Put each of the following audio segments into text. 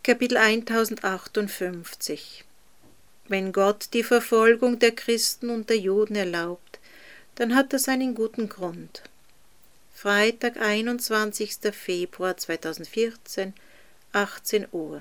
Kapitel 1058. Wenn Gott die Verfolgung der Christen und der Juden erlaubt, dann hat das einen guten Grund. Freitag, 21. Februar 2014, 18 Uhr.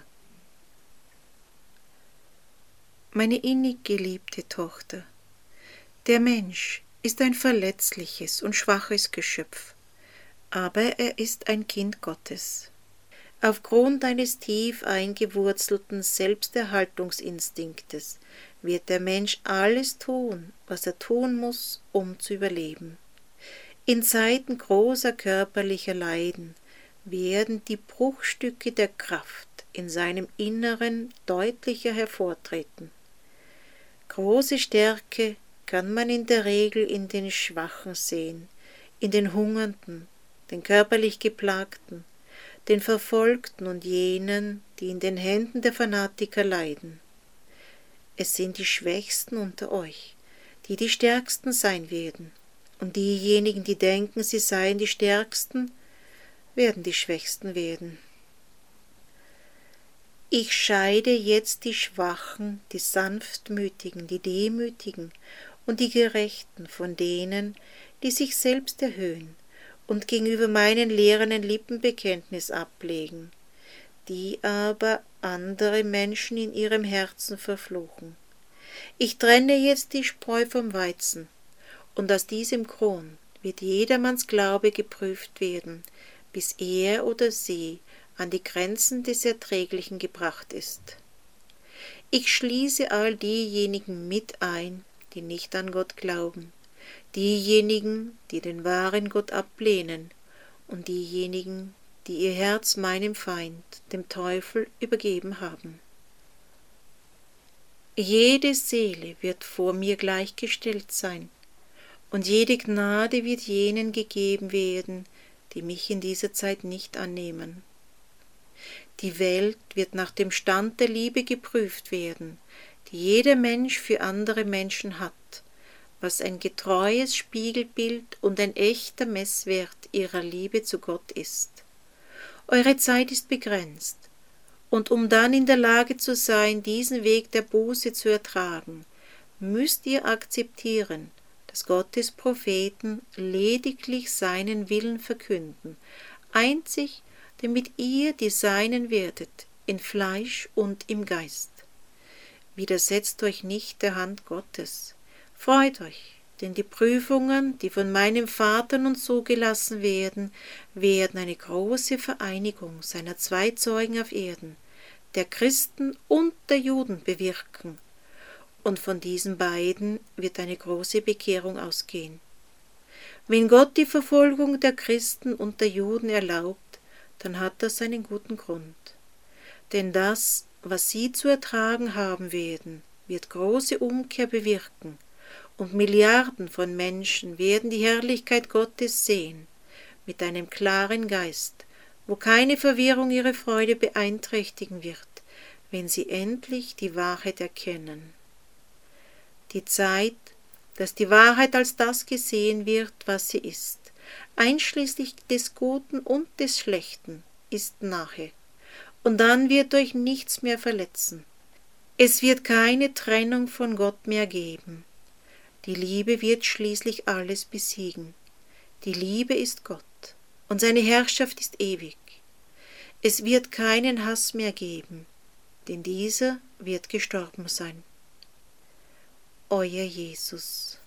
Meine innig geliebte Tochter, der Mensch ist ein verletzliches und schwaches Geschöpf, aber er ist ein Kind Gottes. Aufgrund eines tief eingewurzelten Selbsterhaltungsinstinktes wird der Mensch alles tun, was er tun muss, um zu überleben. In Zeiten großer körperlicher Leiden werden die Bruchstücke der Kraft in seinem Inneren deutlicher hervortreten. Große Stärke kann man in der Regel in den Schwachen sehen, in den Hungernden, den körperlich Geplagten, den Verfolgten und jenen, die in den Händen der Fanatiker leiden. Es sind die Schwächsten unter euch, die die Stärksten sein werden, und diejenigen, die denken, sie seien die Stärksten, werden die Schwächsten werden. Ich scheide jetzt die Schwachen, die Sanftmütigen, die Demütigen und die Gerechten von denen, die sich selbst erhöhen und gegenüber meinen Lehren ein Lippenbekenntnis ablegen, die aber andere Menschen in ihrem Herzen verfluchen. Ich trenne jetzt die Spreu vom Weizen, und aus diesem Grund wird jedermanns Glaube geprüft werden, bis er oder sie an die Grenzen des Erträglichen gebracht ist. Ich schließe all diejenigen mit ein, die nicht an Gott glauben, diejenigen, die den wahren Gott ablehnen, und diejenigen, die ihr Herz meinem Feind, dem Teufel, übergeben haben. Jede Seele wird vor mir gleichgestellt sein, und jede Gnade wird jenen gegeben werden, die mich in dieser Zeit nicht annehmen. Die Welt wird nach dem Stand der Liebe geprüft werden, die jeder Mensch für andere Menschen hat, was ein getreues Spiegelbild und ein echter Messwert ihrer Liebe zu Gott ist. Eure Zeit ist begrenzt, und um dann in der Lage zu sein, diesen Weg der Buße zu ertragen, müsst ihr akzeptieren, dass Gottes Propheten lediglich seinen Willen verkünden, einzig damit ihr die Seinen werdet, in Fleisch und im Geist. Widersetzt euch nicht der Hand Gottes. Freut euch, denn die Prüfungen, die von meinem Vater nun zugelassen werden, werden eine große Vereinigung seiner zwei Zeugen auf Erden, der Christen und der Juden, bewirken, und von diesen beiden wird eine große Bekehrung ausgehen. Wenn Gott die Verfolgung der Christen und der Juden erlaubt, dann hat das einen guten Grund. Denn das, was sie zu ertragen haben werden, wird große Umkehr bewirken, und Milliarden von Menschen werden die Herrlichkeit Gottes sehen, mit einem klaren Geist, wo keine Verwirrung ihre Freude beeinträchtigen wird, wenn sie endlich die Wahrheit erkennen. Die Zeit, dass die Wahrheit als das gesehen wird, was sie ist, einschließlich des Guten und des Schlechten, ist nahe, und dann wird euch nichts mehr verletzen. Es wird keine Trennung von Gott mehr geben. Die Liebe wird schließlich alles besiegen. Die Liebe ist Gott, und seine Herrschaft ist ewig. Es wird keinen Hass mehr geben, denn dieser wird gestorben sein. Euer Jesus.